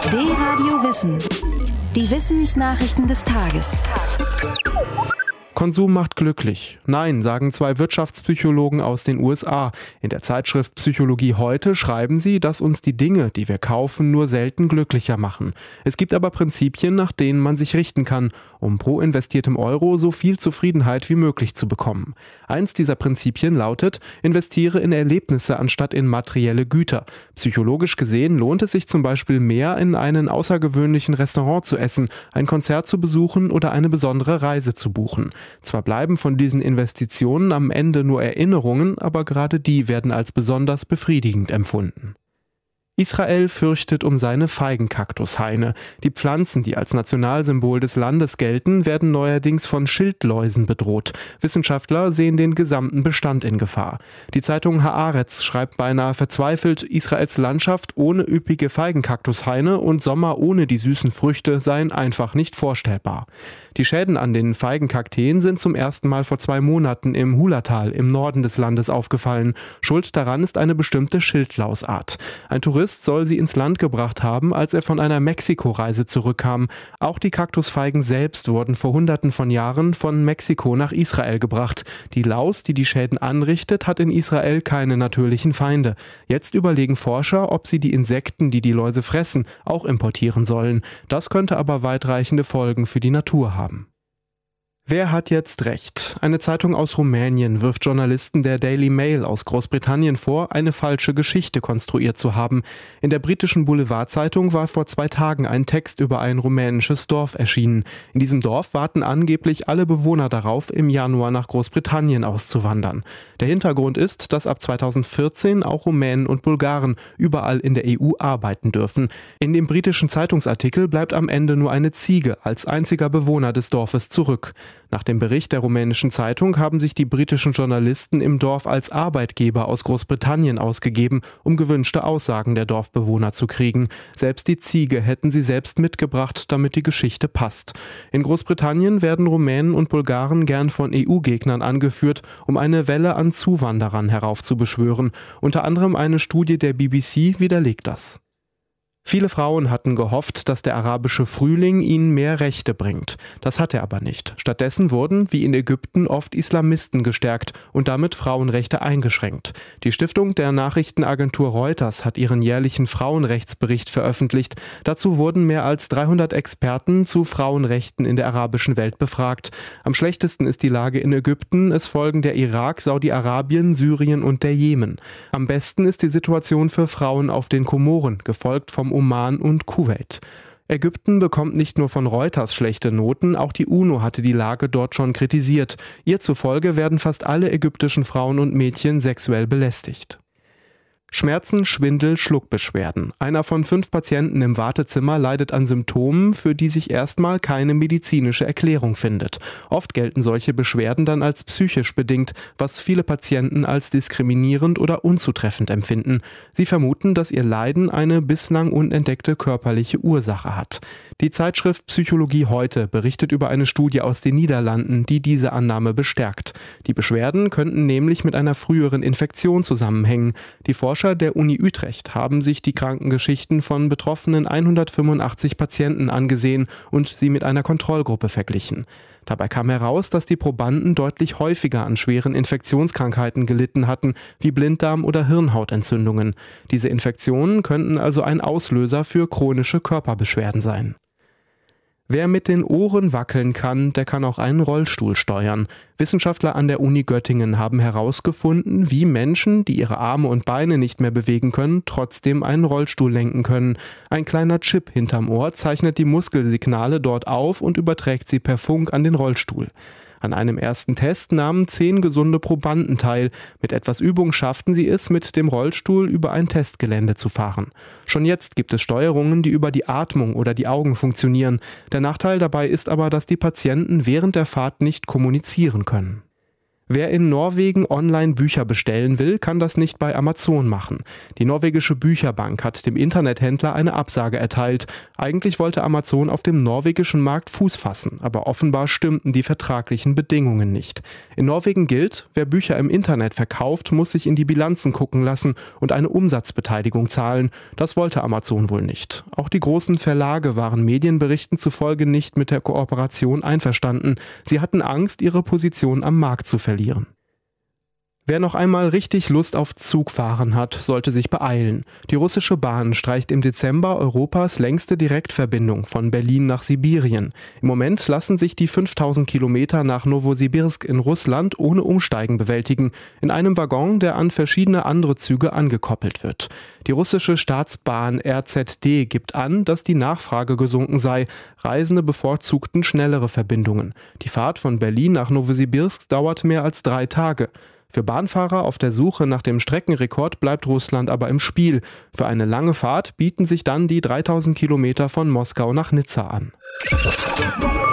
D-Radio Wissen. Die Wissensnachrichten des Tages. Konsum macht glücklich. Nein, sagen zwei Wirtschaftspsychologen aus den USA. In der Zeitschrift Psychologie heute schreiben sie, dass uns die Dinge, die wir kaufen, nur selten glücklicher machen. Es gibt aber Prinzipien, nach denen man sich richten kann, um pro investiertem Euro so viel Zufriedenheit wie möglich zu bekommen. Eins dieser Prinzipien lautet, investiere in Erlebnisse anstatt in materielle Güter. Psychologisch gesehen lohnt es sich zum Beispiel mehr, in einen außergewöhnlichen Restaurant zu essen, ein Konzert zu besuchen oder eine besondere Reise zu buchen. Zwar bleiben von diesen Investitionen am Ende nur Erinnerungen, aber gerade die werden als besonders befriedigend empfunden. Israel fürchtet um seine Feigenkaktushaine. Die Pflanzen, die als Nationalsymbol des Landes gelten, werden neuerdings von Schildläusen bedroht. Wissenschaftler sehen den gesamten Bestand in Gefahr. Die Zeitung Haaretz schreibt beinahe verzweifelt, Israels Landschaft ohne üppige Feigenkaktushaine und Sommer ohne die süßen Früchte seien einfach nicht vorstellbar. Die Schäden an den Feigenkakteen sind zum ersten Mal vor 2 Monaten im Hulatal im Norden des Landes aufgefallen. Schuld daran ist eine bestimmte Schildlausart. Ein Tourist soll sie ins Land gebracht haben, als er von einer Mexiko-Reise zurückkam. Auch die Kaktusfeigen selbst wurden vor Hunderten von Jahren von Mexiko nach Israel gebracht. Die Laus, die die Schäden anrichtet, hat in Israel keine natürlichen Feinde. Jetzt überlegen Forscher, ob sie die Insekten, die die Läuse fressen, auch importieren sollen. Das könnte aber weitreichende Folgen für die Natur haben. Wer hat jetzt recht? Eine Zeitung aus Rumänien wirft Journalisten der Daily Mail aus Großbritannien vor, eine falsche Geschichte konstruiert zu haben. In der britischen Boulevardzeitung war vor 2 Tagen ein Text über ein rumänisches Dorf erschienen. In diesem Dorf warten angeblich alle Bewohner darauf, im Januar nach Großbritannien auszuwandern. Der Hintergrund ist, dass ab 2014 auch Rumänen und Bulgaren überall in der EU arbeiten dürfen. In dem britischen Zeitungsartikel bleibt am Ende nur eine Ziege als einziger Bewohner des Dorfes zurück. Nach dem Bericht der rumänischen Zeitung haben sich die britischen Journalisten im Dorf als Arbeitgeber aus Großbritannien ausgegeben, um gewünschte Aussagen der Dorfbewohner zu kriegen. Selbst die Ziege hätten sie selbst mitgebracht, damit die Geschichte passt. In Großbritannien werden Rumänen und Bulgaren gern von EU-Gegnern angeführt, um eine Welle an Zuwanderern heraufzubeschwören. Unter anderem eine Studie der BBC widerlegt das. Viele Frauen hatten gehofft, dass der arabische Frühling ihnen mehr Rechte bringt. Das hat er aber nicht. Stattdessen wurden, wie in Ägypten, oft Islamisten gestärkt und damit Frauenrechte eingeschränkt. Die Stiftung der Nachrichtenagentur Reuters hat ihren jährlichen Frauenrechtsbericht veröffentlicht. Dazu wurden mehr als 300 Experten zu Frauenrechten in der arabischen Welt befragt. Am schlechtesten ist die Lage in Ägypten. Es folgen der Irak, Saudi-Arabien, Syrien und der Jemen. Am besten ist die Situation für Frauen auf den Komoren, gefolgt vom Oman und Kuwait. Ägypten bekommt nicht nur von Reuters schlechte Noten, auch die UNO hatte die Lage dort schon kritisiert. Ihr zufolge werden fast alle ägyptischen Frauen und Mädchen sexuell belästigt. Schmerzen, Schwindel, Schluckbeschwerden. Einer von 5 Patienten im Wartezimmer leidet an Symptomen, für die sich erstmal keine medizinische Erklärung findet. Oft gelten solche Beschwerden dann als psychisch bedingt, was viele Patienten als diskriminierend oder unzutreffend empfinden. Sie vermuten, dass ihr Leiden eine bislang unentdeckte körperliche Ursache hat. Die Zeitschrift Psychologie heute berichtet über eine Studie aus den Niederlanden, die diese Annahme bestärkt. Die Beschwerden könnten nämlich mit einer früheren Infektion zusammenhängen. Die Forscher der Uni Utrecht haben sich die Krankengeschichten von betroffenen 185 Patienten angesehen und sie mit einer Kontrollgruppe verglichen. Dabei kam heraus, dass die Probanden deutlich häufiger an schweren Infektionskrankheiten gelitten hatten, wie Blinddarm- oder Hirnhautentzündungen. Diese Infektionen könnten also ein Auslöser für chronische Körperbeschwerden sein. Wer mit den Ohren wackeln kann, der kann auch einen Rollstuhl steuern. Wissenschaftler an der Uni Göttingen haben herausgefunden, wie Menschen, die ihre Arme und Beine nicht mehr bewegen können, trotzdem einen Rollstuhl lenken können. Ein kleiner Chip hinterm Ohr zeichnet die Muskelsignale dort auf und überträgt sie per Funk an den Rollstuhl. An einem ersten Test nahmen 10 gesunde Probanden teil. Mit etwas Übung schafften sie es, mit dem Rollstuhl über ein Testgelände zu fahren. Schon jetzt gibt es Steuerungen, die über die Atmung oder die Augen funktionieren. Der Nachteil dabei ist aber, dass die Patienten während der Fahrt nicht kommunizieren können. Wer in Norwegen online Bücher bestellen will, kann das nicht bei Amazon machen. Die norwegische Bücherbank hat dem Internethändler eine Absage erteilt. Eigentlich wollte Amazon auf dem norwegischen Markt Fuß fassen, aber offenbar stimmten die vertraglichen Bedingungen nicht. In Norwegen gilt, wer Bücher im Internet verkauft, muss sich in die Bilanzen gucken lassen und eine Umsatzbeteiligung zahlen. Das wollte Amazon wohl nicht. Auch die großen Verlage waren Medienberichten zufolge nicht mit der Kooperation einverstanden. Sie hatten Angst, ihre Position am Markt zu verlieren. Wer noch einmal richtig Lust auf Zugfahren hat, sollte sich beeilen. Die russische Bahn streicht im Dezember Europas längste Direktverbindung von Berlin nach Sibirien. Im Moment lassen sich die 5000 Kilometer nach Nowosibirsk in Russland ohne Umsteigen bewältigen, in einem Waggon, der an verschiedene andere Züge angekoppelt wird. Die russische Staatsbahn RZD gibt an, dass die Nachfrage gesunken sei. Reisende bevorzugten schnellere Verbindungen. Die Fahrt von Berlin nach Nowosibirsk dauert mehr als 3 Tage. Für Bahnfahrer auf der Suche nach dem Streckenrekord bleibt Russland aber im Spiel. Für eine lange Fahrt bieten sich dann die 3000 Kilometer von Moskau nach Nizza an.